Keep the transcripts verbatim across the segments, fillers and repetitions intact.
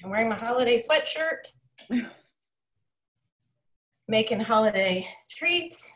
I'm wearing my holiday sweatshirt, making holiday treats.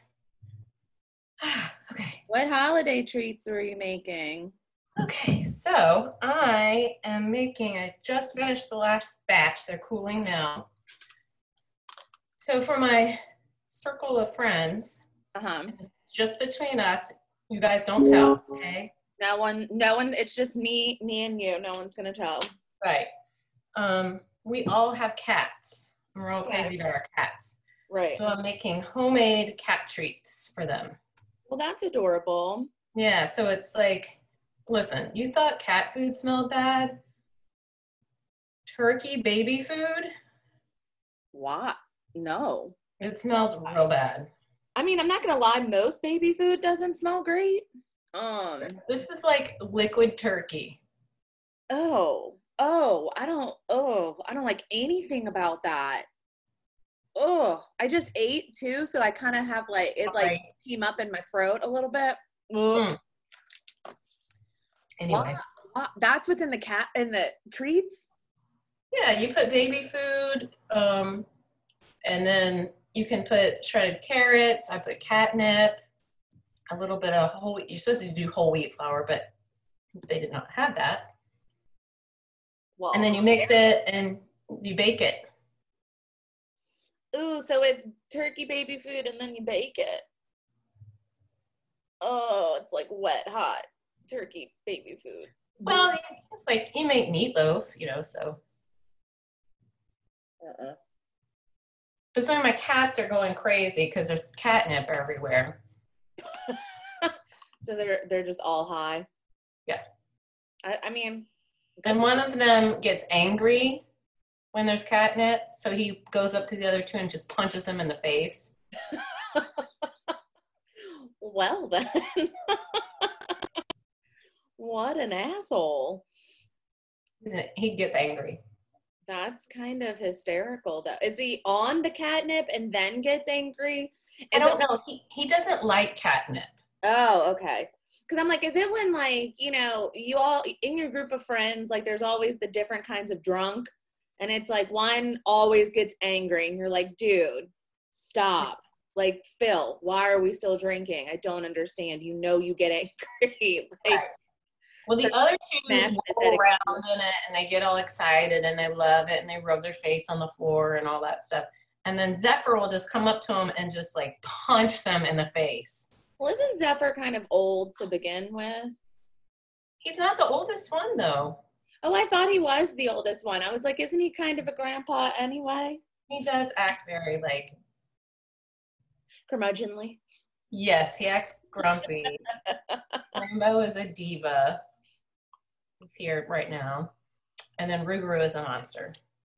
Okay. What holiday treats were you making? Okay, so I am making, I just finished the last batch. They're cooling now. So for my circle of friends, Uh-huh. it's just between us, you guys don't tell, okay? No one, no one, it's just me, me and you. No one's gonna tell. Right. Um, we all have cats. We're all Okay. crazy about our cats. Right. So I'm making homemade cat treats for them. Well, that's adorable. Yeah, so it's like, listen, you thought cat food smelled bad? Turkey baby food? What? No. It smells real bad. I mean, I'm not gonna lie, most baby food doesn't smell great. Um, This is like liquid turkey. oh, oh, I don't, oh, I don't like anything about that. Oh, I just ate too, so I kind of have like, it like Right. came up in my throat a little bit. Mm. Anyway. Wow, wow, that's what's in the cat, in the treats? Yeah, you put baby food, um, and then you can put shredded carrots. I put catnip, a little bit of whole wheat. You're supposed to do whole wheat flour, but they did not have that. Well, And then you mix it and you bake it. ooh, so it's turkey baby food and then you bake it. Oh, it's like wet, hot turkey baby food. Well, it's like you make meatloaf, you know, so. Uh-uh. But some of my cats are going crazy because there's catnip everywhere. So they're they're just all high. Yeah. I, I mean. And one of them gets angry when there's catnip, so he goes up to the other two and just punches them in the face. Well then. What an asshole. He gets angry. That's kind of hysterical though. Is he on the catnip and then gets angry? Is I don't it- know. He, he doesn't like catnip. Oh, okay. Because I'm like, is it when, like, you know, you all, in your group of friends, like, there's always the different kinds of drunk, and it's like one always gets angry, and you're like, dude, stop. Like, Phil, why are we still drinking? I don't understand. You know you get angry. Like, Right. Well, the other two Smash roll aesthetic. around in it, and they get all excited, and they love it, and they rub their face on the floor and all that stuff. And then Zephyr will just come up to them and just, like, punch them in the face. Well, isn't Zephyr kind of old to begin with? He's not the oldest one, though. Oh, I thought he was the oldest one. I was like, isn't he kind of a grandpa anyway? He does act very, like, curmudgeonly. Yes, he acts grumpy. Rainbow is a diva. He's here right now. And then Ruguru is a monster.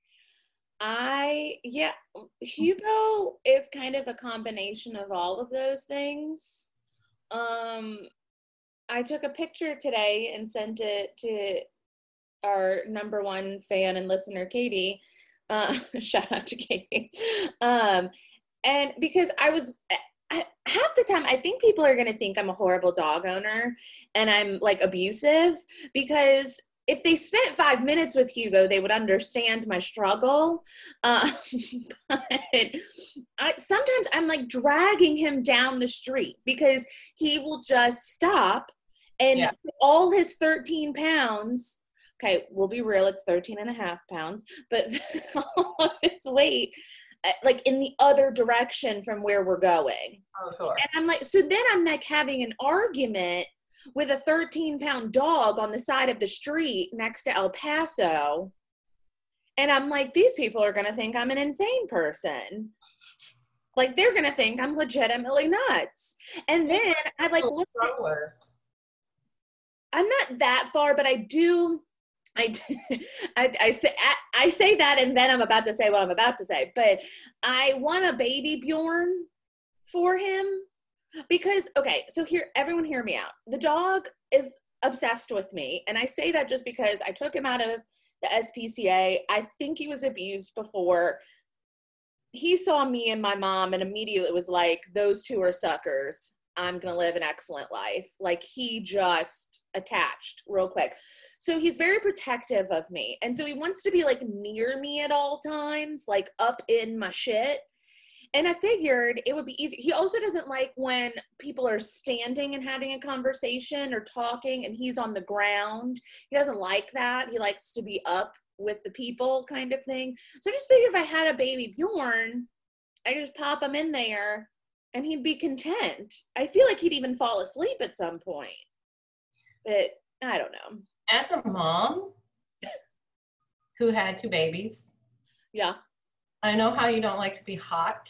I, yeah, Hugo is kind of a combination of all of those things. Um, I took a picture today and sent it to our number one fan and listener, Katie. Uh, shout out to Katie. Um, and because I was, I, half the time, I think people are going to think I'm a horrible dog owner and I'm like abusive, because if they spent five minutes with Hugo, they would understand my struggle. Uh, but I, sometimes I'm like dragging him down the street because he will just stop and Yeah. all his thirteen pounds, okay, we'll be real, it's thirteen and a half pounds, but all of his weight, like in the other direction from where we're going. Oh, sure. And I'm like, so then I'm like having an argument with a thirteen pound dog on the side of the street next to El Paso. And I'm like, these people are going to think I'm an insane person. Like, they're going to think I'm legitimately nuts. And then I like look at, I'm not that far, but I do, I, I, I say, I, I say that, and then I'm about to say what I'm about to say, but I want a baby Bjorn for him. Because, okay, so here, everyone hear me out. The dog is obsessed with me, and I say that just because I took him out of the S P C A. I think he was abused before. He saw me and my mom and immediately was like, those two are suckers. I'm going to live an excellent life. Like, he just attached real quick. So he's very protective of me. And so he wants to be like near me at all times, like up in my shit. And I figured it would be easy. He also doesn't like when people are standing and having a conversation or talking and he's on the ground. He doesn't like that. He likes to be up with the people kind of thing. So I just figured if I had a baby Bjorn, I could just pop him in there and he'd be content. I feel like he'd even fall asleep at some point. But I don't know. As a mom who had two babies, yeah, I know how you don't like to be hot.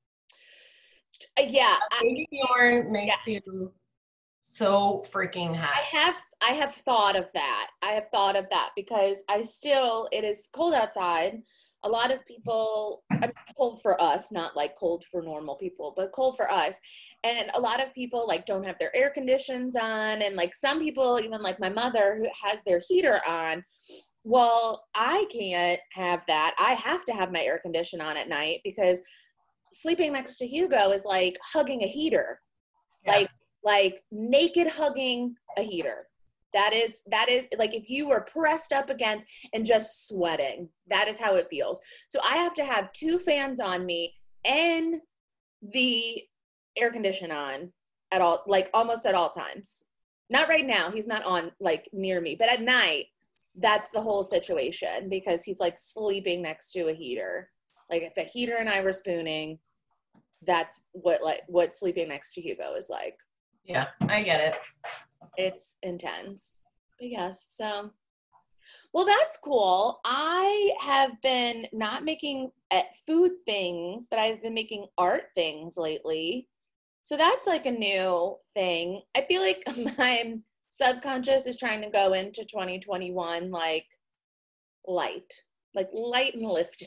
Uh, yeah, a baby Bjorn makes yeah. you so freaking hot. I have, I have thought of that. I have thought of that because I still, it is cold outside. A lot of people, I mean, cold for us, not like cold for normal people, but cold for us. And a lot of people like don't have their air conditions on. And like some people, even like my mother who has their heater on. Well, I can't have that. I have to have my air condition on at night because sleeping next to Hugo is like hugging a heater, yeah. like, like naked hugging a heater. That is, that is like if you were pressed up against and just sweating, that is how it feels. So I have to have two fans on me and the air condition on at all, like almost at all times. Not right now. He's not on like near me, but at night, that's the whole situation because he's like sleeping next to a heater. Like if a heater and I were spooning, that's what like what sleeping next to Hugo is like. Yeah, I get it. It's intense. But yes, so, well, that's cool. I have been not making uh, food things, but I've been making art things lately. So that's like a new thing. I feel like my subconscious is trying to go into twenty twenty-one like light, like light and lifted.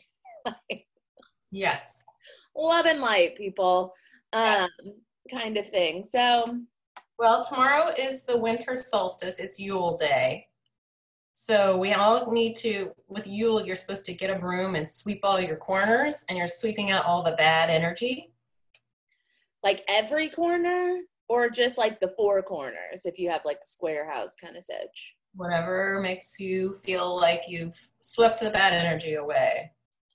Yes. Love and light, people. Um, yes. Kind of thing. So, well, tomorrow is the winter solstice. It's Yule Day. So we all need to, with Yule, you're supposed to get a broom and sweep all your corners, and you're sweeping out all the bad energy. Like every corner, or just like the four corners, if you have like a square house kind of sitch? Whatever makes you feel like you've swept the bad energy away.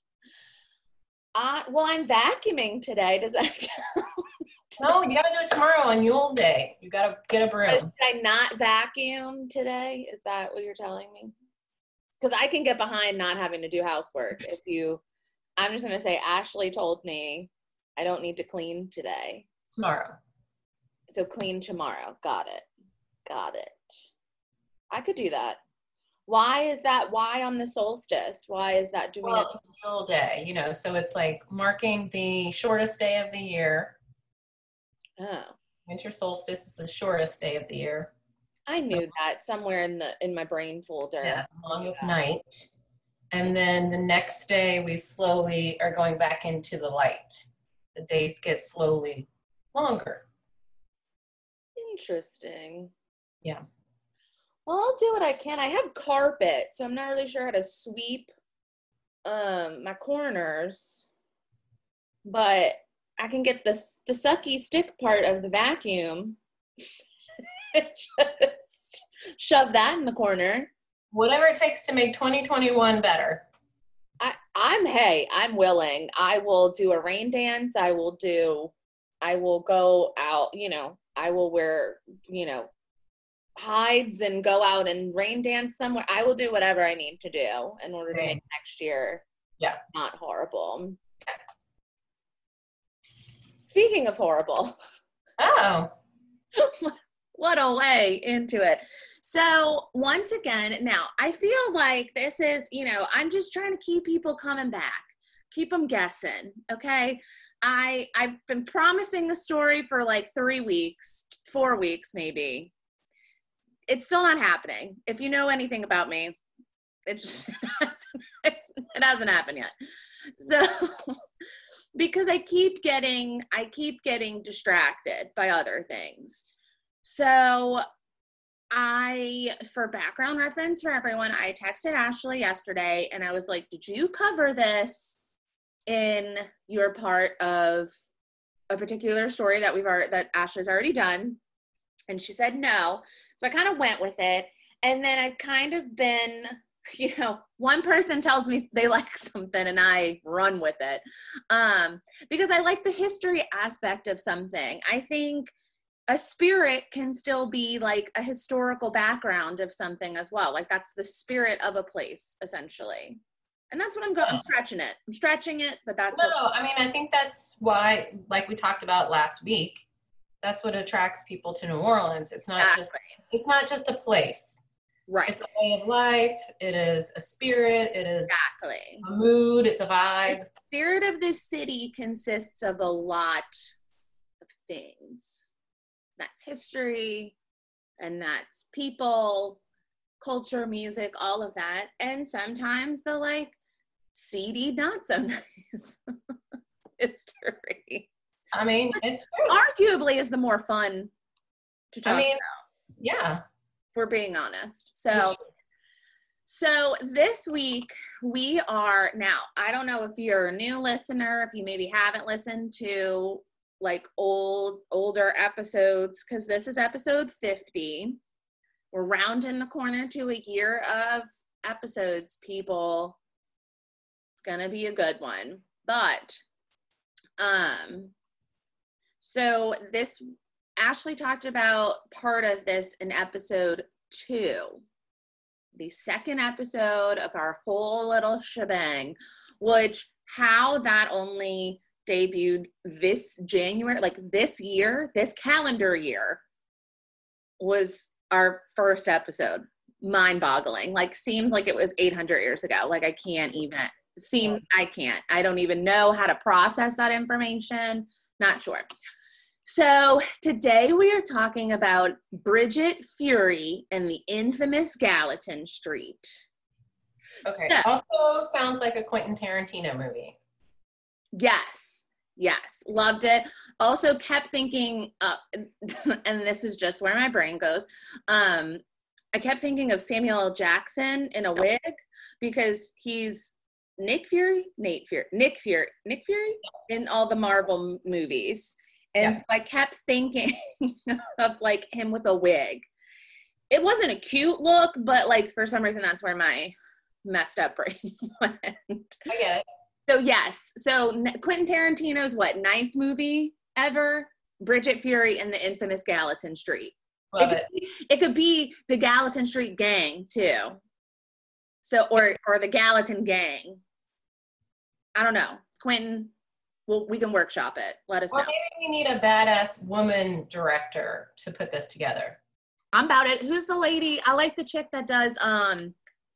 Uh, well, I'm vacuuming today. Does that count? No, you gotta do it tomorrow on Yule Day. You gotta get a broom. So should I not vacuum today? Is that what you're telling me? Because I can get behind not having to do housework. If you, I'm just gonna say Ashley told me I don't need to clean today. Tomorrow. So clean tomorrow. Got it. Got it. I could do that. Why is that? Why on the solstice? Why is that doing well, it? It's Yule Day, you know, so it's like marking the shortest day of the year. Oh. Winter solstice is the shortest day of the year. I knew so, that somewhere in the in my brain folder. Yeah, the longest night. And then the next day we slowly are going back into the light. The days get slowly longer. Interesting. Yeah. Well, I'll do what I can. I have carpet, so I'm not really sure how to sweep um, my corners, but I can get the, the sucky stick part of the vacuum and just shove that in the corner. Whatever it takes to make twenty twenty-one better. I, I'm, hey, I'm willing. I will do a rain dance. I will do, I will go out, you know, I will wear, you know, hides and go out and rain dance somewhere. I will do whatever I need to do in order Same. to make next year yeah. not horrible. Yeah. Speaking of horrible. Oh. What a way into it. So once again, now I feel like this is, you know, I'm just trying to keep people coming back, keep them guessing. Okay. I, I've been promising the story for like three weeks, four weeks, maybe. It's still not happening. If you know anything about me, it just, it hasn't, it's, it hasn't happened yet. So, because I keep getting, I keep getting distracted by other things. So I, for background reference for everyone, I texted Ashley yesterday and I was like, did you cover this in your part of a particular story that we've already, that Ashley's already done. And she said no. So I kind of went with it. And then I've kind of been, you know, one person tells me they like something and I run with it. Um, because I like the history aspect of something. I think a spirit can still be like a historical background of something as well. Like that's the spirit of a place, essentially. And that's what I'm going, I'm stretching it. I'm stretching it, but that's no, what- I mean, I think that's why, like we talked about last week, that's what attracts people to New Orleans. It's not exactly. just, it's not just a place. Right. It's a way of life. It is a spirit. It is Exactly. a mood. It's a vibe. The spirit of this city consists of a lot of things. That's history, and that's people, culture, music, all of that. And sometimes the like seedy, not so nice history. I mean, it's true. Arguably is the more fun to talk I mean, about. Yeah. If we're being honest. So, so this week we are now, I don't know if you're a new listener, if you maybe haven't listened to like old, older episodes, because this is episode fifty. We're rounding the corner to a year of episodes, people. It's going to be a good one. But, um, so this, Ashley talked about part of this in episode two, the second episode of our whole little shebang, which how that only debuted this January, like this year, this calendar year was our first episode. Mind-boggling. Like seems like it was eight hundred years ago. Like I can't even seem, I can't, I don't even know how to process that information. Not sure. So today we are talking about Bridget Fury and the infamous Gallatin Street. Okay. So, also sounds like a Quentin Tarantino movie. Yes. Yes. Loved it. Also kept thinking, uh, and this is just where my brain goes. Um, I kept thinking of Samuel L. Jackson in a wig because he's Nick Fury, Nate Fury, Nick Fury, Nick Fury in all the Marvel movies. And Yeah. so I kept thinking of like him with a wig. It wasn't a cute look, but like for some reason that's where my messed up brain went. I get it. So yes, so Quentin Tarantino's what, ninth movie ever? Bridget Fury and the infamous Gallatin Street. Love it could, it. Be, it could be the Gallatin Street Gang too. So or or the Gallatin Gang. I don't know. Quentin, well, we can workshop it. Let us Or know. maybe we need a badass woman director to put this together. I'm about it. Who's the lady? I like the chick that does um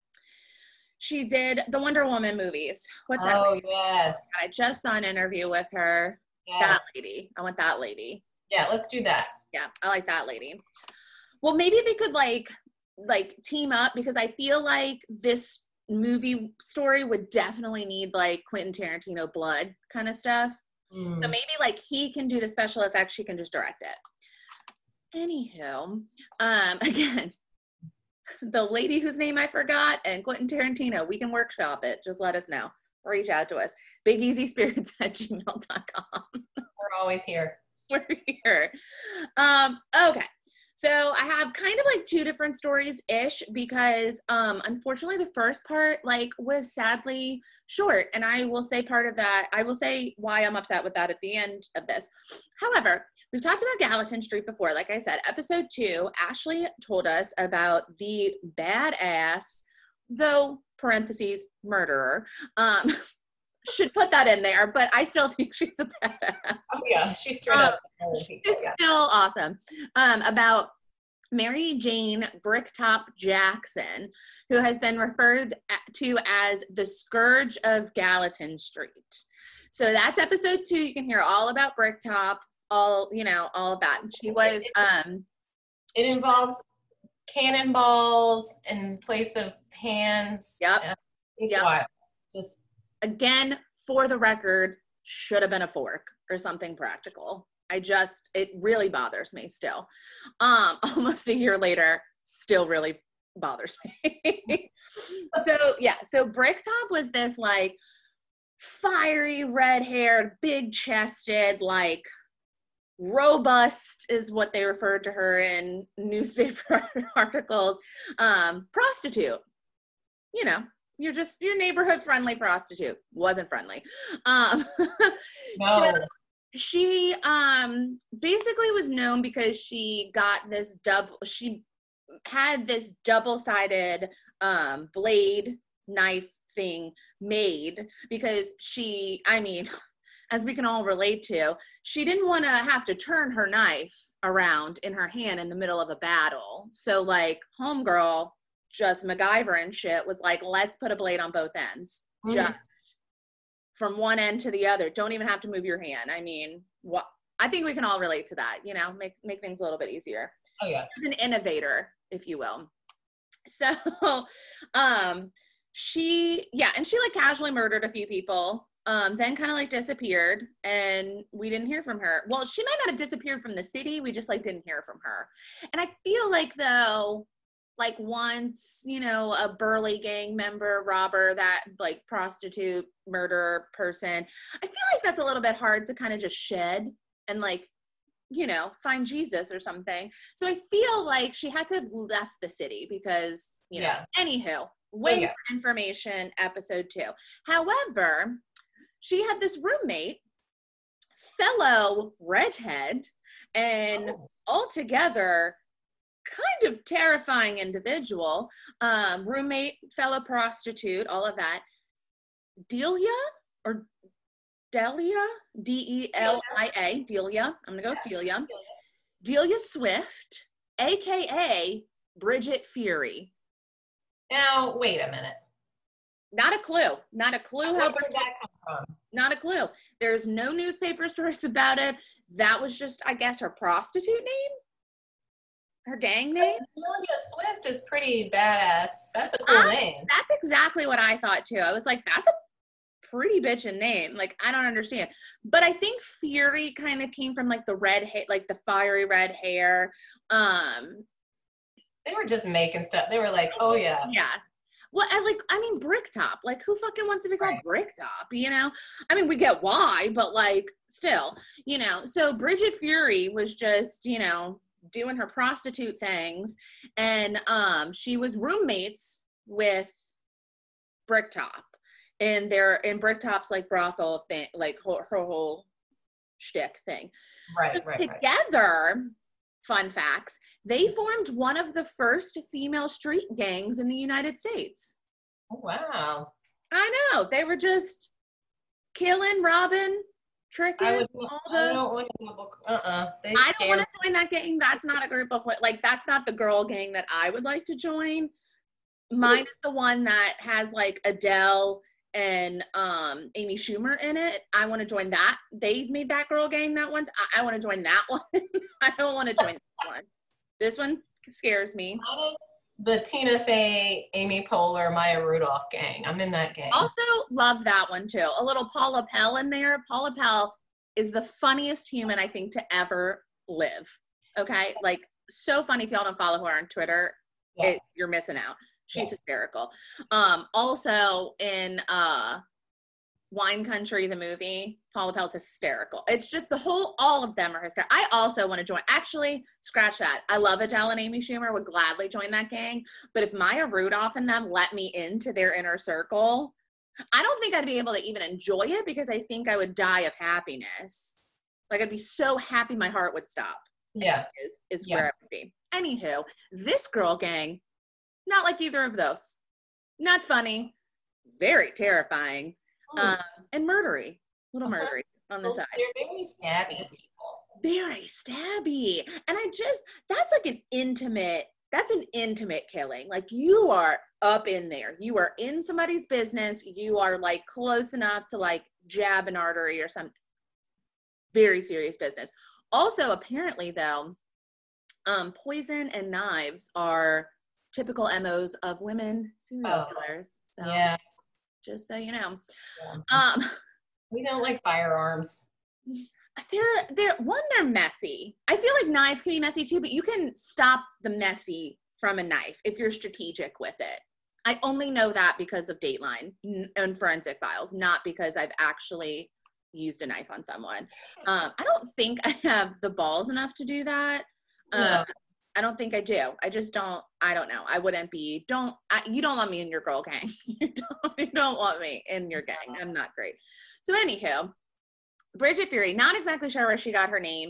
she did the Wonder Woman movies. What's that? Oh, lady? yes. I just saw an interview with her. Yes. That lady. I want that lady. Yeah, let's do that. Yeah, I like that lady. Well, maybe they could like like team up because I feel like this movie story would definitely need like Quentin Tarantino blood kind of stuff. Mm. So maybe like he can do the special effects, she can just direct it. Anywho, um, again, the lady whose name I forgot and Quentin Tarantino, we can workshop it. Just let us know. Reach out to us. big easy spirits at gmail dot com. We're always here. We're here. Um, okay. So I have kind of like two different stories-ish because um, unfortunately the first part like was sadly short. And I will say part of that, I will say why I'm upset with that at the end of this. However, we've talked about Gallatin Street before. Like I said, episode two, Ashley told us about the badass, though parentheses, murderer. Um, should put that in there, but I still think she's a badass. Oh, yeah, she's straight Um, up. People, It's yeah. still awesome. Um, about Mary Jane Bricktop Jackson, who has been referred to as the Scourge of Gallatin Street. So that's episode two. You can hear all about Bricktop, all, you know, all of that. She was, um, It involves cannonballs in place of hands. Yep. Uh, It's Yep. wild. Just again, for the record, should have been a fork or something practical. I just, it really bothers me still. Um, almost a year later, still really bothers me. So yeah, so Bricktop was this like fiery red-haired, big-chested, like robust is what they referred to her in newspaper articles, um, prostitute. You know, you're just your neighborhood friendly prostitute. Wasn't friendly. Um, No. so she um, basically was known because she got this double, she had this double-sided um, blade knife thing made because she, I mean, as we can all relate to, she didn't want to have to turn her knife around in her hand in the middle of a battle. So like homegirl, just MacGyver and shit, was like, let's put a blade on both ends. Mm. Just from one end to the other. Don't even have to move your hand. I mean, what? I think we can all relate to that, you know, make, make things a little bit easier. Oh yeah. She's an innovator, if you will. So, um, she, yeah, and she like casually murdered a few people, um, then kind of like disappeared, and we didn't hear from her. Well, she might not have disappeared from the city, we just like didn't hear from her. And I feel like though, like once, you know, a burly gang member, robber, that like prostitute, murderer person, I feel like that's a little bit hard to kind of just shed and like, you know, find Jesus or something. So I feel like she had to have left the city because, you know, yeah. Anywho, way oh, yeah. more information, episode two. However, she had this roommate, fellow redhead, and oh. altogether kind of terrifying individual, um, roommate, fellow prostitute, all of that. Delia or Delia, D E L I A, Delia. I'm gonna go with Delia. Delia Swift, A K A Bridget Fury. Now, wait a minute. Not a clue. Not a clue how Where did that come from? Not a clue. There's no newspaper stories about it. That was just, I guess, her prostitute name? Her gang name? Delia Swift is pretty badass. That's a cool I, name. That's exactly what I thought too. I was like, that's a pretty bitchin' name. Like, I don't understand. But I think Fury kind of came from like the red hair, like the fiery red hair. Um, they were just making stuff. They were like, oh yeah. Yeah. Well, I like, I mean, Bricktop. Like, who fucking wants to be called right. Bricktop, you know? I mean, we get why, but like, still, you know? So Bridget Fury was just, you know, doing her prostitute things, and um, she was roommates with Bricktop, and they're in Bricktop's like brothel thing, like her, her whole shtick thing. Right, so right, together, right. Fun facts, they formed one of the first female street gangs in the United States. Oh, wow. I know. They were just killing, robbing, tricking. I, would, all the, the, I don't want to uh-uh. They I don't want to join that gang. That's not a group of, like, that's not the girl gang that I would like to join. Mine is the one that has, like, Adele and um Amy Schumer in it. I want to join that. They made that girl gang that one. I, I want to join that one. I don't want to join this one. This one scares me. Mine is the Tina Fey, Amy Poehler, Maya Rudolph gang. I'm in that gang. Also love that one too. A little Paula Pell in there. Paula Pell is the funniest human I think to ever live. Okay, like so funny. If y'all don't follow her on Twitter, yeah. it, you're missing out. She's yeah. hysterical. Um, also in uh, Wine Country, the movie, Paula Pell's hysterical. It's just the whole, all of them are hysterical. I also want to join. Actually, scratch that. I love Adele and Amy Schumer, would gladly join that gang. But if Maya Rudolph and them let me into their inner circle, I don't think I'd be able to even enjoy it because I think I would die of happiness. Like I'd be so happy my heart would stop. Yeah. Is, is yeah. where it would be. Anywho, this girl gang, not like either of those. Not funny. Very terrifying. Um, and murdery. Little murdery on the well, side. They're very stabby people. Very stabby. And I just, that's like an intimate, that's an intimate killing. Like you are up in there. You are in somebody's business. You are like close enough to like jab an artery or something. Very serious business. Also, apparently though, um, poison and knives are typical M Os of women serial oh, killers. So yeah. Just so you know. Yeah. Um, we don't like firearms. They're, they're, one, they're messy. I feel like knives can be messy too, but you can stop the messy from a knife if you're strategic with it. I only know that because of Dateline and Forensic Files, not because I've actually used a knife on someone. Um, I don't think I have the balls enough to do that. No. Um, I don't think I do. I just don't, I don't know. I wouldn't be, don't, I, you don't want me in your girl gang. you, don't, you don't want me in your gang. I'm not great. So anywho, Bridget Fury, not exactly sure where she got her name.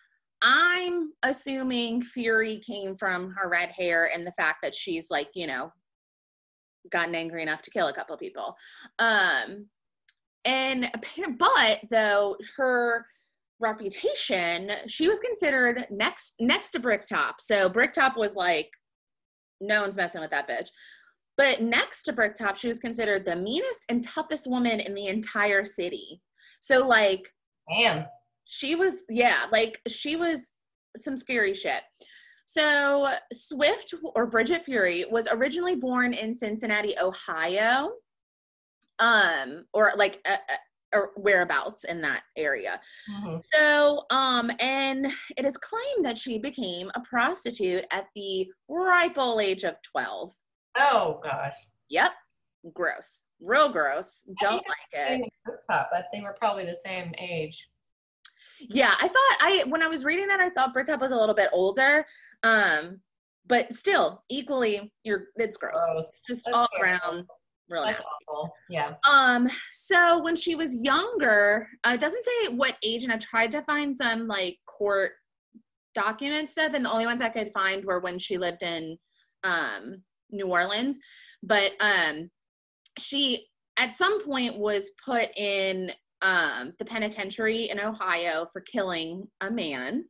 I'm assuming Fury came from her red hair and the fact that she's like, you know, gotten angry enough to kill a couple of people. Um, and, but though her reputation, she was considered next next to Bricktop. So Bricktop was like, no one's messing with that bitch. But next to Bricktop, she was considered the meanest and toughest woman in the entire city. So like, damn, she was, yeah, like she was some scary shit. So Swift, or Bridget Fury, was originally born in Cincinnati, Ohio, um, or like uh, or whereabouts in that area. Mm-hmm. So, um, and it is claimed that she became a prostitute at the ripe old age of twelve. Oh gosh. Yep. Gross. Real gross. Don't like it. Bricktop, but they were probably the same age. Yeah, I thought I when I was reading that, I thought Bricktop was a little bit older. Um, but still, equally, you're it's gross. gross. Just That's all terrible. around. Real That's awful. Yeah. Um, so when she was younger, uh, it doesn't say what age, and I tried to find some like court document stuff, and the only ones I could find were when she lived in um New Orleans. But um she at some point was put in um the penitentiary in Ohio for killing a man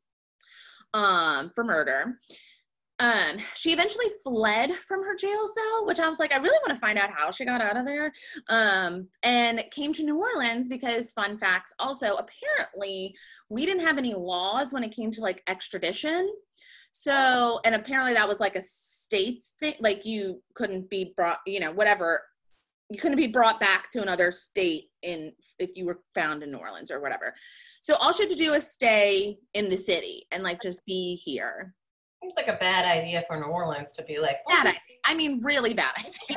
um for murder. Um, she eventually fled from her jail cell, which I was like, I really want to find out how she got out of there. Um, and came to New Orleans because, fun facts, also, apparently, we didn't have any laws when it came to, like, extradition. So, and apparently that was, like, a state's thing. Like, you couldn't be brought, you know, whatever. You couldn't be brought back to another state in if you were found in New Orleans or whatever. So, all she had to do was stay in the city and, like, just be here. Seems like a bad idea for New Orleans to be like, bad idea. I mean, really bad idea.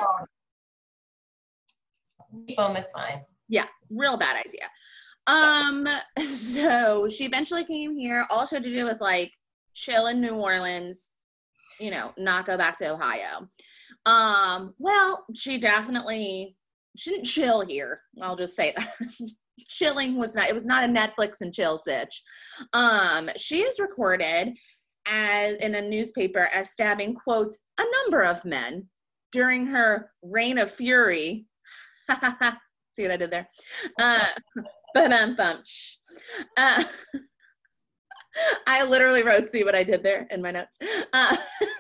Boom, it's fine. Yeah, real bad idea. Um, so she eventually came here. All she had to do was like chill in New Orleans, you know, not go back to Ohio. Um, well, she definitely shouldn't chill here. I'll just say that. Chilling was not, it was not a Netflix and chill sitch. Um, she is recorded as in a newspaper as stabbing, quote, a number of men during her reign of fury. See what I did there? Uh, uh, I literally wrote, see what I did there in my notes. Uh,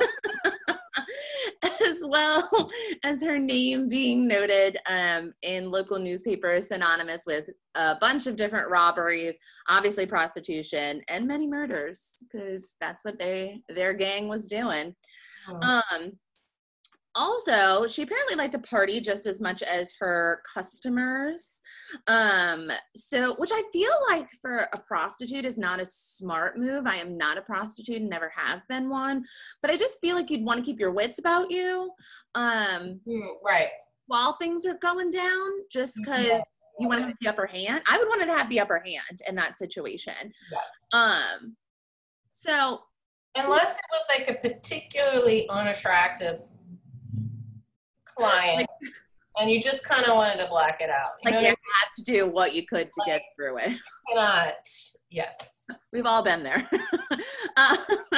as well as her name being noted um, in local newspapers synonymous with a bunch of different robberies, obviously prostitution, and many murders, because that's what they their gang was doing. Oh. Um, also, she apparently liked to party just as much as her customers. Um, so, which I feel like for a prostitute is not a smart move. I am not a prostitute and never have been one, but I just feel like you'd want to keep your wits about you. Um, mm, right. While things are going down, just because yeah. you want to have the upper hand. I would want to have the upper hand in that situation. Yeah. Um, so. Unless it was like a particularly unattractive client, like, and you just kind of wanted to black it out. You like you I mean? had to do what you could to like, get through it. You cannot. Yes. We've all been there. uh,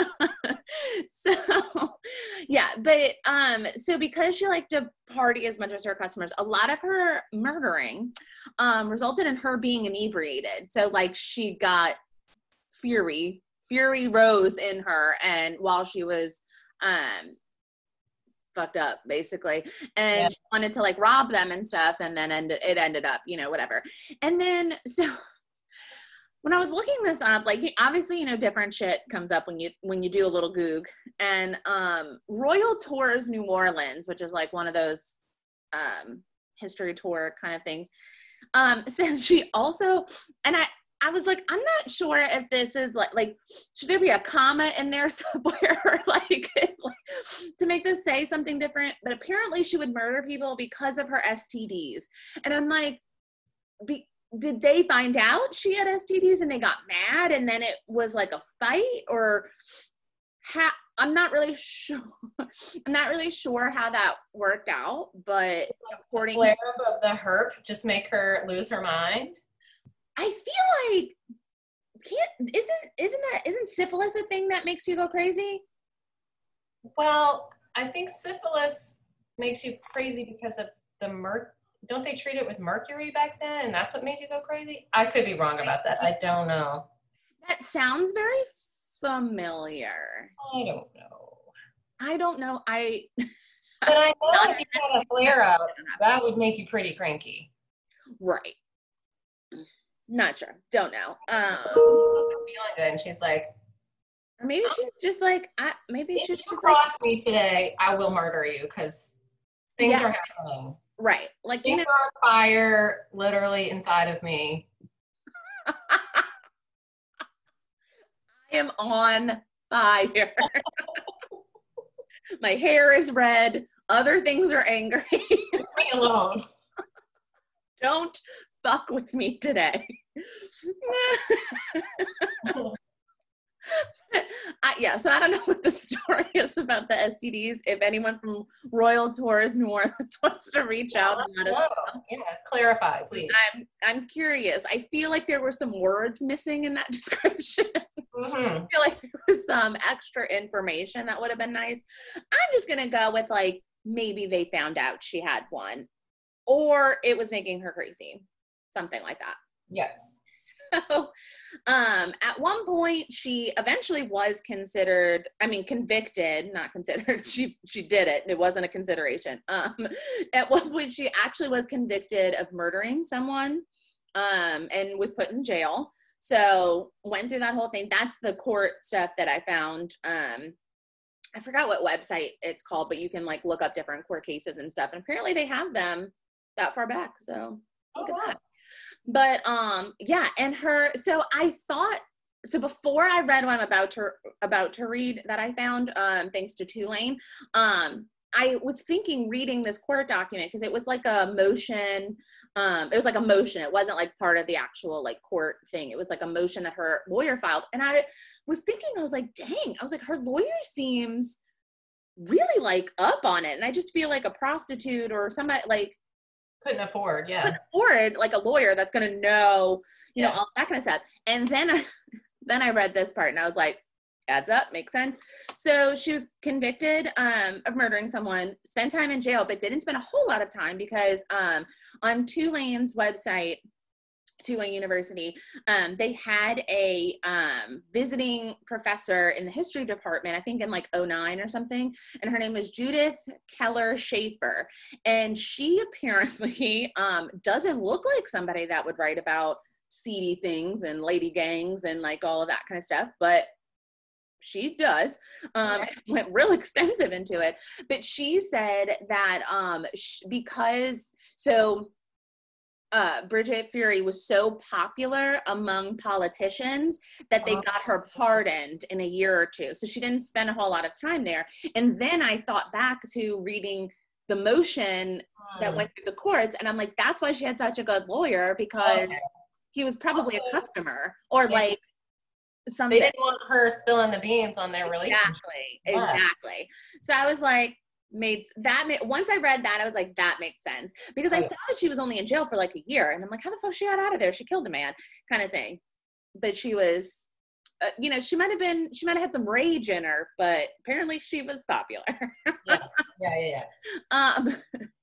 so, yeah, but um, so because she liked to party as much as her customers, a lot of her murdering um, resulted in her being inebriated. So, like, she got fury, fury rose in her, and while she was um, fucked up, basically, and yeah. she wanted to like rob them and stuff, and then ended, it ended up, you know, whatever. And then so when I was looking this up, like obviously, you know, different shit comes up when you when you do a little goog, and um Royal Tours New Orleans, which is like one of those um history tour kind of things, um says she also, and I I was like, I'm not sure if this is like, like, should there be a comma in there somewhere, or like, like, to make this say something different? But apparently she would murder people because of her S T Ds. And I'm like, be, did they find out she had S T Ds and they got mad and then it was like a fight, or how? I'm not really sure. I'm not really sure how that worked out, but according flare up of the herp just make her lose her mind. I feel like can't isn't isn't that isn't syphilis a thing that makes you go crazy? Well, I think syphilis makes you crazy because of the merc. Don't they treat it with mercury back then, and that's what made you go crazy? I could be wrong about that. I don't know. That sounds very familiar. I don't know. I don't know. I. But I know if you had a flare up, that would make you pretty cranky. Right. Not sure. Don't know. Um, feeling good, and she's like, or maybe she's just like, I. Maybe if she's you just cross like, me today, I will murder you because things yeah. are happening. Right. Like things you know, are on fire, literally inside of me. I am on fire. My hair is red. Other things are angry. Leave me alone. Don't fuck with me today. I, yeah, so I don't know what the story is about the S T Ds. If anyone from Royal Tours New Orleans wants to reach out and let us know. Yeah, clarify, please. I'm I'm curious. I feel like there were some words missing in that description. Mm-hmm. I feel like there was some extra information that would have been nice. I'm just gonna go with like maybe they found out she had one, or it was making her crazy, something like that. Yeah. So, um, at one point, she eventually was considered, I mean, convicted, not considered. She she did it. It wasn't a consideration. Um, at one point, she actually was convicted of murdering someone, um, and was put in jail. So went through that whole thing. That's the court stuff that I found. Um, I forgot what website it's called, but you can like look up different court cases and stuff. And apparently they have them that far back. So look oh, at wow. that. But um, yeah, and her. So I thought. So before I read what I'm about to about to read that I found, um, thanks to Tulane, um, I was thinking reading this court document because it was like a motion. Um, it was like a motion. It wasn't like part of the actual like court thing. It was like a motion that her lawyer filed. And I was thinking, I was like, dang, I was like, her lawyer seems really like up on it. And I just feel like a prostitute or somebody like couldn't afford, yeah. couldn't afford like a lawyer that's going to know, you yeah. know, all that kind of stuff. And then I, then I read this part and I was like, adds up, makes sense. So she was convicted um, of murdering someone, spent time in jail, but didn't spend a whole lot of time because um, on Tulane's website, Tulane University, um, they had a um, visiting professor in the history department, I think in like oh nine or something, and her name was Judith Keller Schaefer. And she apparently um, doesn't look like somebody that would write about seedy things and lady gangs and like all of that kind of stuff, but she does. Um, okay. Went real extensive into it. But she said that um, sh- because, so uh, Bridget Fury was so popular among politicians that they got her pardoned in a year or two. So she didn't spend a whole lot of time there. And then I thought back to reading the motion hmm. that went through the courts. And I'm like, that's why she had such a good lawyer, because okay. he was probably also, a customer or yeah. like, something. They didn't want her spilling the beans on their relationship. Exactly. Exactly. So I was like, made that made, once I read that, I was like, that makes sense. Because I saw that she was only in jail for like a year. And I'm like, how the fuck she got out of there? She killed a man kind of thing. But she was, uh, you know, she might have been, she might have had some rage in her, but apparently she was popular. Yes. Yeah, yeah, yeah. Um,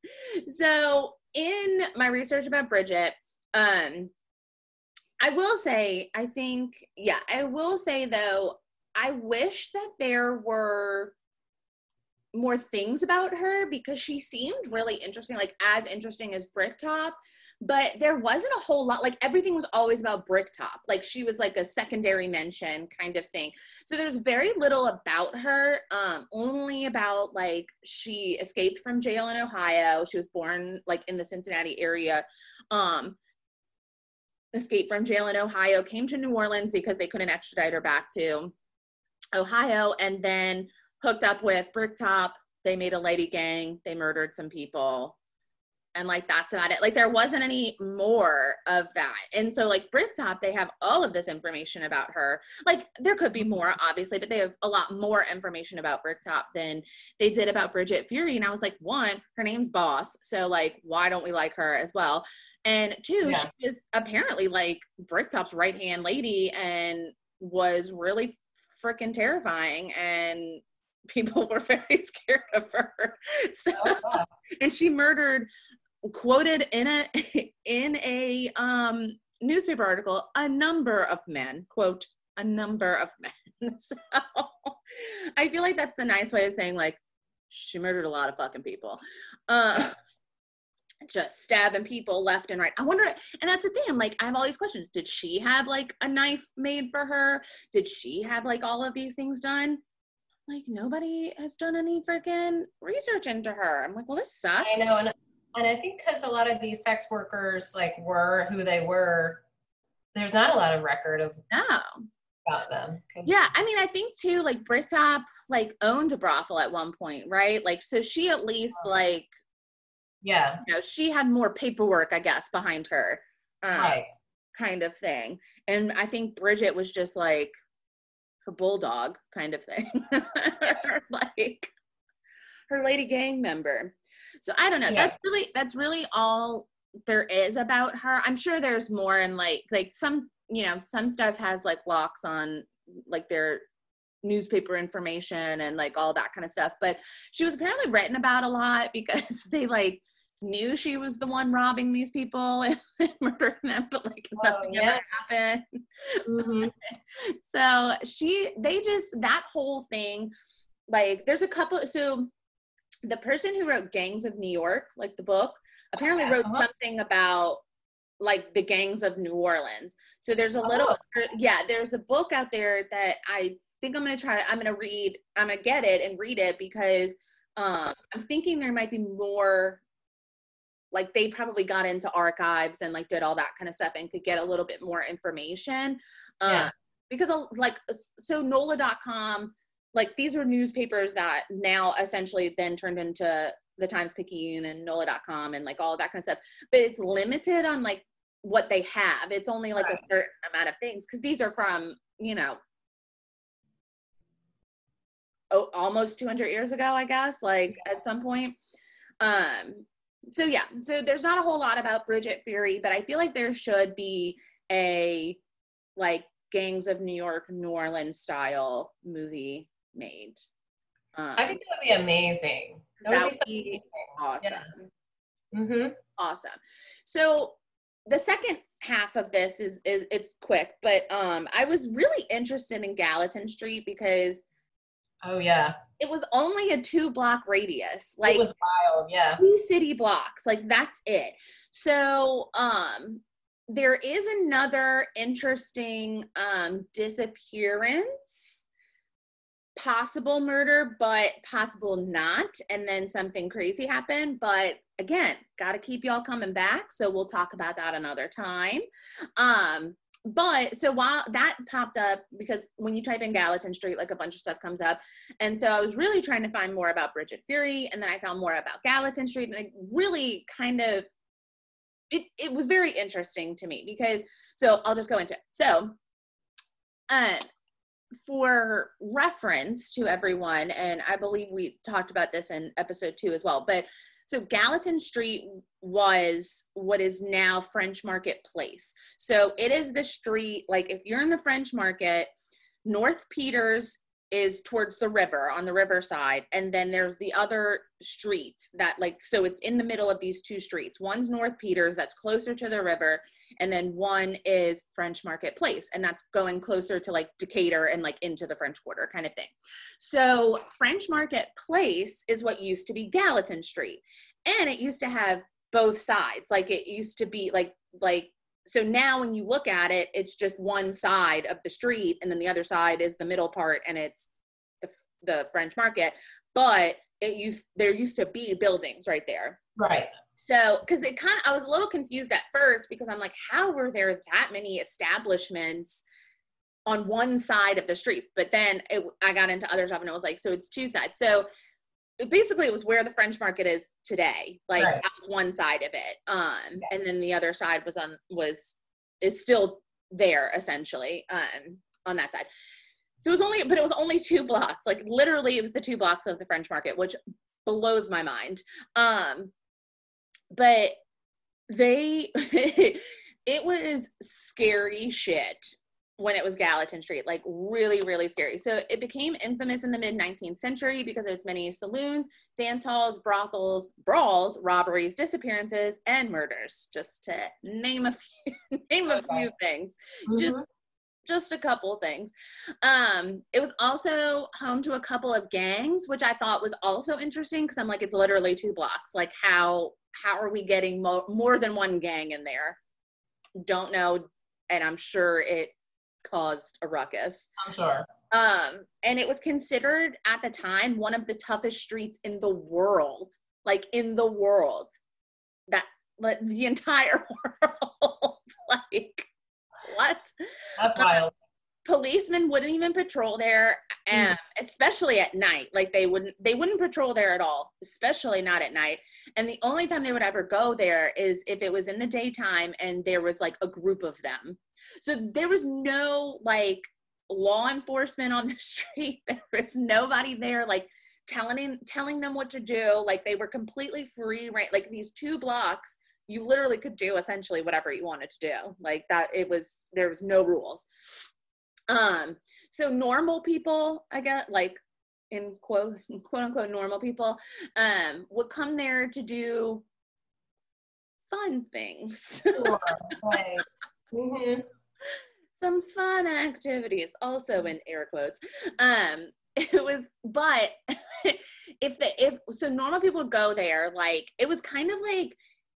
so in my research about Bridget, um, I will say, I think, yeah, I will say though, I wish that there were more things about her because she seemed really interesting, like as interesting as Bricktop, but there wasn't a whole lot, like everything was always about Bricktop. Like she was like a secondary mention kind of thing. So there's very little about her, um, only about like she escaped from jail in Ohio. She was born like in the Cincinnati area. Um, escaped from jail in Ohio, came to New Orleans because they couldn't extradite her back to Ohio, and then hooked up with Bricktop. They made a lady gang. They murdered some people. And like, that's about it. Like, there wasn't any more of that. And so like Bricktop, they have all of this information about her. Like, there could be more, obviously, but they have a lot more information about Bricktop than they did about Bridget Fury. And I was like, one, her name's Boss. So like, why don't we like her as well? And two, Yeah. she was apparently like Bricktop's right-hand lady and was really freaking terrifying. And people were very scared of her. So, Oh, wow. and she murdered, quoted in a in a um newspaper article, a number of men, quote, a number of men. So I feel like that's the nice way of saying like she murdered a lot of fucking people. Uh just stabbing people left and right. I wonder, and that's the thing, I'm like, I have all these questions. Did she have like a knife made for her? Did she have like all of these things done? Like, nobody has done any freaking research into her. I'm like, well, this sucks. I know, and and I think because a lot of these sex workers like were who they were, there's not a lot of record of No. about them. Yeah, I mean, I think too, like Bricktop like owned a brothel at one point, right? Like, so she at least like, yeah, you know, she had more paperwork, I guess, behind her, um, right. kind of thing. And I think Bridget was just like her bulldog kind of thing, like her lady gang member. So I don't know. Yeah. That's really, that's really all there is about her. I'm sure there's more, and like, like some, you know, some stuff has like locks on like their newspaper information and like all that kind of stuff. But she was apparently written about a lot because they like knew she was the one robbing these people and murdering them, but like nothing Oh, yeah. ever happened. Mm-hmm. So she, they just, that whole thing, like there's a couple, so the person who wrote Gangs of New York, like the book, apparently wrote Uh-huh. something about like the gangs of New Orleans. So there's a little, Oh. yeah, there's a book out there that I think I'm going to try, I'm going to read, I'm going to get it and read it because um, I'm thinking there might be more, like they probably got into archives and like did all that kind of stuff and could get a little bit more information. Yeah. Uh, because like, so N O L A dot com, like these were newspapers that now essentially then turned into the Times-Picayune and N O L A dot com and like all that kind of stuff. But it's limited on like what they have. It's only like Right. a certain amount of things because these are from, you know, oh, almost two hundred years ago, I guess, like yeah. At some point. Um, so yeah, so there's not a whole lot about Bridget Fury, but I feel like there should be a like Gangs of New York, New Orleans style movie made. Um, I think that would be amazing. That, that would be, would be amazing. awesome. Yeah. Mm-hmm. Awesome. So the second half of this is, is it's quick, but um, I was really interested in Gallatin Street because oh yeah, it was only a two block radius. Like it was wild, yeah. Two city blocks, like that's it. So um, there is another interesting um, disappearance, possible murder, but possible not. And then something crazy happened. But again, got to keep y'all coming back. So we'll talk about that another time. Um, but so while that popped up, because when you type in Gallatin Street, like a bunch of stuff comes up. And so I was really trying to find more about Bridget Fury. And then I found more about Gallatin Street. And it really kind of, it, it was very interesting to me because, so I'll just go into it. So, uh, for reference to everyone, and I believe we talked about this in episode two as well, but so Gallatin Street was what is now French Market Place. So it is the street, like if you're in the French Market, North Peters is towards the river, on the riverside, and then there's the other streets that like, so it's in the middle of these two streets. One's North Peters, that's closer to the river, and then one is French Market Place, and that's going closer to like Decatur and like into the French Quarter kind of thing. So French Market Place is what used to be Gallatin Street, and it used to have both sides. Like it used to be like, like, so now when you look at it, it's just one side of the street, and then the other side is the middle part, and it's the, the French Market. But it used, there used to be buildings right there. Right. So, because it kind of, I was a little confused at first because I'm like, how were there that many establishments on one side of the street? But then it, I got into other stuff and it was like, so it's two sides. So basically it was where the French Market is today. Like Right. that was one side of it. Um, Okay. and then the other side was on, was, is still there essentially, um, on that side. So it was only, but it was only two blocks. Like literally it was the two blocks of the French Market, which blows my mind. Um, but they, it was scary shit when it was Gallatin Street, like really, really scary. So it became infamous in the mid nineteenth century because of its many saloons, dance halls, brothels, brawls, robberies, disappearances, and murders, just to name a few, name a Okay. few things. Mm-hmm. Just just a couple things. Um, it was also home to a couple of gangs, which I thought was also interesting because I'm like, it's literally two blocks. Like how, how are we getting mo- more than one gang in there? Don't know. And I'm sure it caused a ruckus. I'm sure. Um, and it was considered at the time one of the toughest streets in the world, like in the world, that like the entire world. Like what? That's wild. Um, policemen wouldn't even patrol there, um, mm. especially at night. Like they wouldn't, they wouldn't patrol there at all, especially not at night. And the only time they would ever go there is if it was in the daytime and there was like a group of them. So there was no like law enforcement on the street. There was nobody there like telling telling them what to do. Like they were completely free, right? Like these two blocks, you literally could do essentially whatever you wanted to do. Like that, it was, there was no rules. Um, so normal people, I guess, like in quote, quote unquote, normal people, um, would come there to do fun things. Sure. Right. Mm-hmm. Some fun activities, also in air quotes. Um, it was, but if the, if, so normal people go there, like, it was kind of like,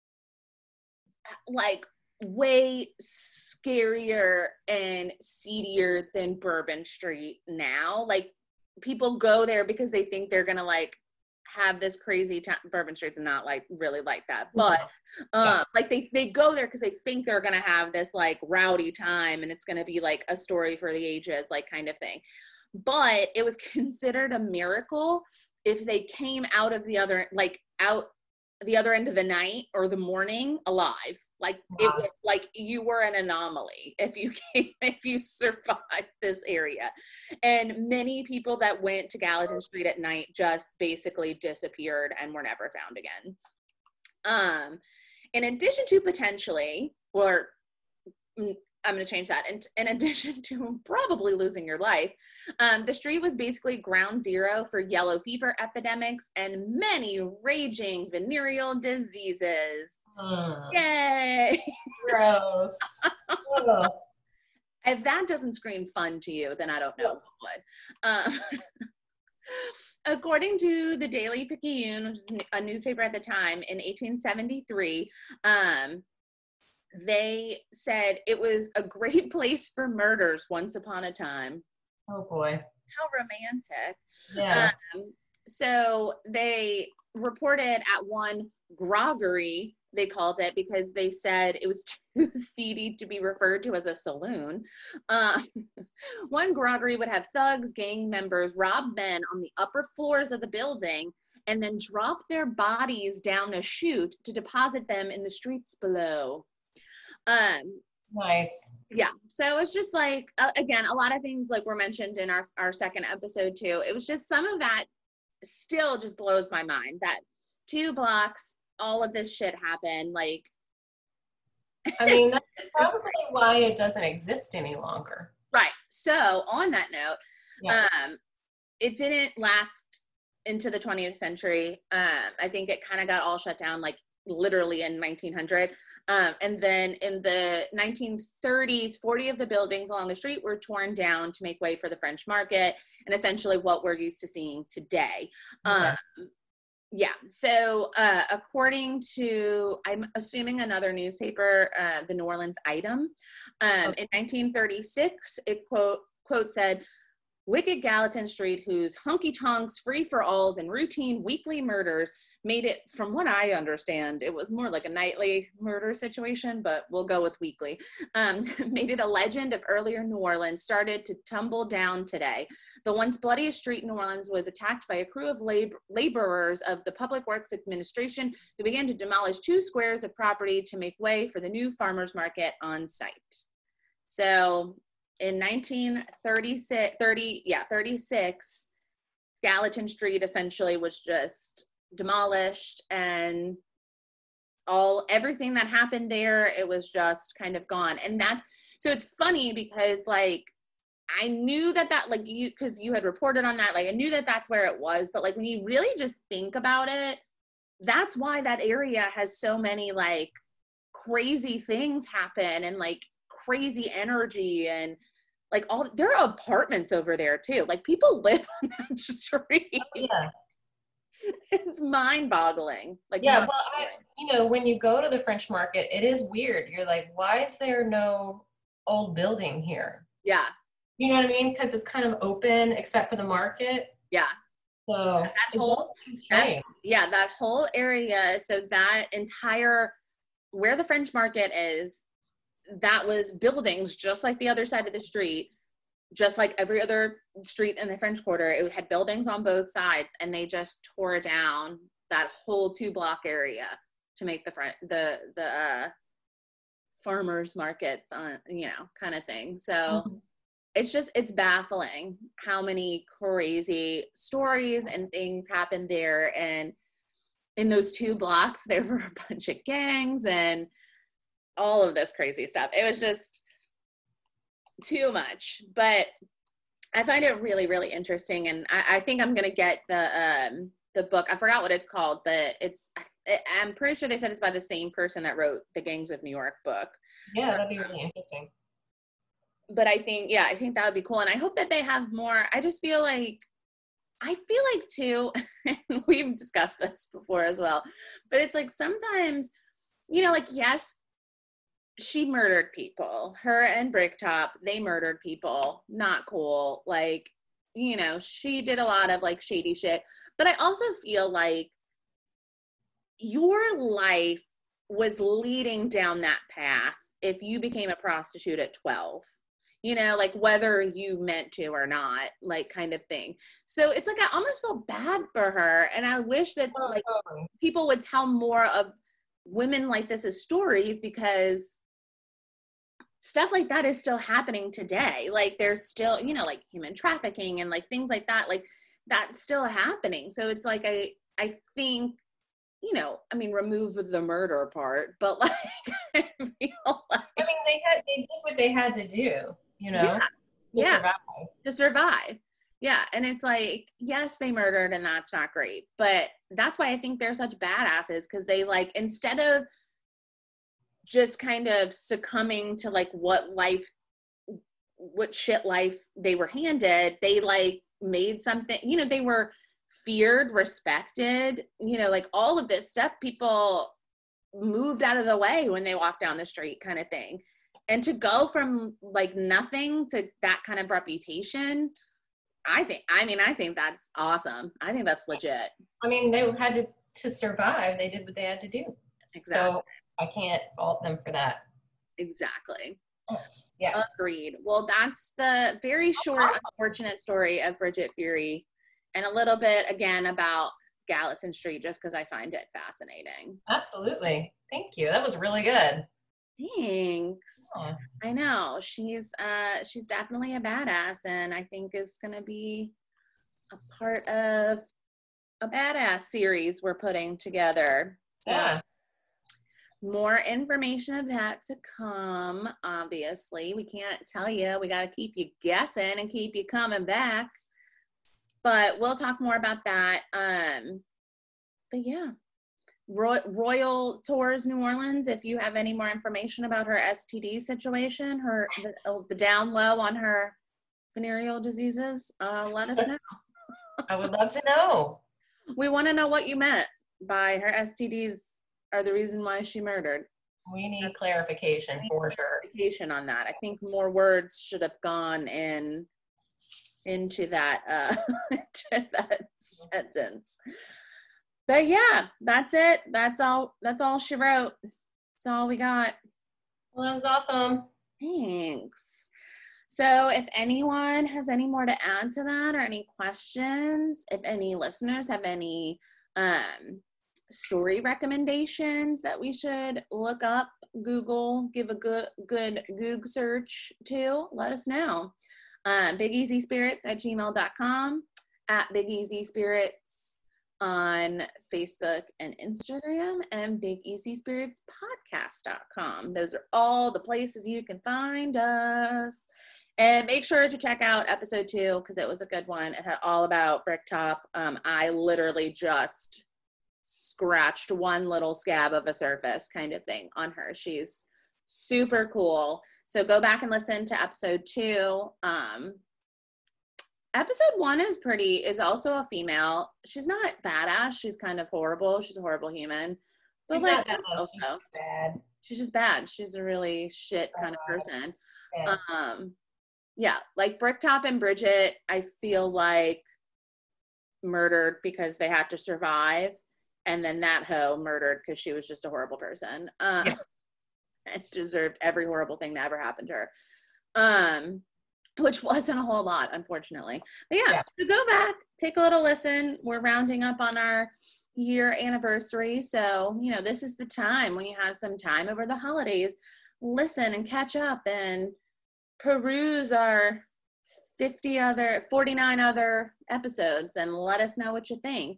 like way scarier and seedier than Bourbon Street now. Like people go there because they think they're gonna like have this crazy time. Bourbon Street's not like really like that, but um yeah. like they they go there because they think they're gonna have this like rowdy time and it's gonna be like a story for the ages, like kind of thing. But it was considered a miracle if they came out of the other, like out the other end of the night or the morning alive. Like wow. It was like you were an anomaly if you came, if you survived this area. And many people that went to Gallatin Street at night just basically disappeared and were never found again. Um, in addition to potentially, or I'm going to change that. And in addition to probably losing your life, um, the street was basically ground zero for yellow fever epidemics and many raging venereal diseases. Mm. Yay! Gross. If that doesn't scream fun to you, then I don't know what would. Um, according to the Daily Picayune, which is a newspaper at the time, in eighteen seventy-three, um, they said it was a great place for murders once upon a time. Oh boy. How romantic. Yeah. Um, so they reported at one groggery, they called it, because they said it was too seedy to be referred to as a saloon. Uh, one groggery would have thugs, gang members, rob men on the upper floors of the building and then drop their bodies down a chute to deposit them in the streets below. Um, nice. Yeah. So it's just like, uh, again, a lot of things like were mentioned in our, our second episode too. It was just some of that still just blows my mind that two blocks, all of this shit happened. Like, I mean, that's probably why it doesn't exist any longer. Right. So on that note, yeah. um, it didn't last into the twentieth century. Um, I think it kind of got all shut down, like literally in nineteen hundred. Um, and then in the nineteen thirties, forty of the buildings along the street were torn down to make way for the French Market and essentially what we're used to seeing today. Okay. Um, yeah. So uh, according to, I'm assuming another newspaper, uh, the New Orleans Item, um, okay. in nineteen thirty-six, it quote, quote said, Wicked Gallatin Street, whose honky-tonks, free-for-alls, and routine weekly murders made it, from what I understand, it was more like a nightly murder situation, but we'll go with weekly, um, made it a legend of earlier New Orleans, started to tumble down today. The once bloodiest street in New Orleans was attacked by a crew of lab- laborers of the Public Works Administration who began to demolish two squares of property to make way for the new farmers market on site. So in nineteen thirty-six, thirty, yeah, thirty-six, Gallatin Street essentially was just demolished, and all everything that happened there, it was just kind of gone. And that's, so it's funny because like I knew that that like you, because you had reported on that, like I knew that that's where it was, but like when you really just think about it, that's why that area has so many like crazy things happen and like crazy energy, and like all there are apartments over there too. Like people live on that street. Oh, yeah. It's mind-boggling. Like yeah, mind-boggling. well, I, you know, when you go to the French Market, it is weird. You're like, why is there no old building here? Yeah. You know what I mean? Because it's kind of open except for the market. Yeah. So that it whole does seem strange. that, yeah, that whole area. So that entire where the French Market is, that was buildings just like the other side of the street, just like every other street in the French Quarter. It had buildings on both sides, and they just tore down that whole two block area to make the front the the uh, farmers markets on, you know, kind of thing. So mm-hmm. It's just, it's baffling how many crazy stories and things happened there. And in those two blocks, there were a bunch of gangs and all of this crazy stuff. It was just too much. But I find it really, really interesting. And I, I think I'm going to get the um, the book. I forgot what it's called, but it's, it, I'm pretty sure they said it's by the same person that wrote the Gangs of New York book. Yeah, that'd be really interesting. But I think, yeah, I think that would be cool. And I hope that they have more. I just feel like, I feel like too, and we've discussed this before as well, but it's like sometimes, you know, like, yes, she murdered people. Her and Bricktop, they murdered people. Not cool. Like, you know, she did a lot of like shady shit. But I also feel like your life was leading down that path if you became a prostitute at twelve. You know, like whether you meant to or not, like kind of thing. So it's like, I almost feel bad for her. And I wish that like people would tell more of women like this as stories, because stuff like that is still happening today. Like there's still, you know, like human trafficking and like things like that, like that's still happening. So it's like, I, I think, you know, I mean, remove the murder part, but like, I feel like. I mean, they had, they did what they had to do. You know, yeah. to yeah. survive. To survive. Yeah. And it's like, yes, they murdered and that's not great. But that's why I think they're such badasses, because they like, instead of just kind of succumbing to like what life, what shit life they were handed, they like made something, you know, they were feared, respected, you know, like all of this stuff, people moved out of the way when they walked down the street kind of thing. And to go from like nothing to that kind of reputation, I think, I mean, I think that's awesome. I think that's legit. I mean, they had to, to survive. They did what they had to do. Exactly. So I can't fault them for that. Exactly. Yeah. Agreed. Well, that's the very short, awesome. Unfortunate story of Bridget Fury, and a little bit again about Gallatin Street, just because I find it fascinating. Absolutely. Thank you. That was really good. Thanks. Oh. I know she's uh she's definitely a badass, and I think is gonna be a part of a badass series we're putting together. So yeah. More information of that to come. Obviously, we can't tell you. We got to keep you guessing and keep you coming back. But we'll talk more about that. Um, but yeah. Roy, Royal Tours New Orleans, if you have any more information about her S T D situation, her the, oh, the down low on her venereal diseases, uh, let us know. I would love to know. We want to know what you meant by her S T Ds are the reason why she murdered. We need That's clarification we need for clarification sure. on that. I think more words should have gone in into that uh into that sentence. But yeah, that's it. That's all that's all she wrote. That's all we got. Well, that was awesome. Thanks. So if anyone has any more to add to that or any questions, if any listeners have any um story recommendations that we should look up, Google, give a good good Goog search to, let us know. Um, Big Easy Spirits at gmail dot com, at Big Easy Spirits on Facebook and Instagram, and Big Easy Spirits Podcast dot com. Those are all the places you can find us. And make sure to check out episode two because it was a good one. It had all about Bricktop. Um, I literally just scratched one little scab of a surface kind of thing on her. She's super cool. So go back and listen to episode two. Um, episode one is pretty, is also a female. She's not badass. She's kind of horrible. She's a horrible human. But She's like, not that also, she's just bad. She's just bad. She's a really shit kind of person. Yeah. Um, yeah, like Bricktop and Bridget, I feel like murdered because they had to survive. And then that hoe murdered because she was just a horrible person. Um, yeah. And deserved every horrible thing to ever happen to her. Um, which wasn't a whole lot, unfortunately. But yeah, yeah. So go back, take a little listen. We're rounding up on our year anniversary. So, you know, this is the time when you have some time over the holidays. Listen and catch up and peruse our fifty other, forty-nine other episodes and let us know what you think.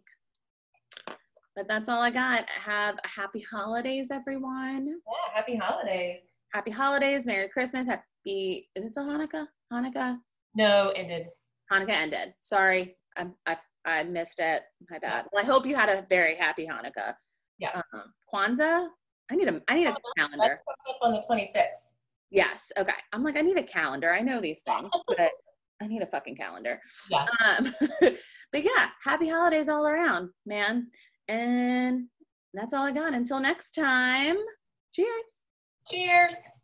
But that's all I got. Have a happy holidays, everyone. Yeah, happy holidays. Happy holidays. Merry Christmas. Happy, is this a Hanukkah? Hanukkah? No, ended. Hanukkah ended. Sorry. I, I, I missed it. My bad. Well, I hope you had a very happy Hanukkah. Yeah. Uh, Kwanzaa? I need a, I need a calendar. That comes up on the twenty-sixth. Yes. Okay. I'm like, I need a calendar. I know these things, but I need a fucking calendar. Yeah. Um, but yeah, happy holidays all around, man. And that's all I got. Until next time, cheers. Cheers.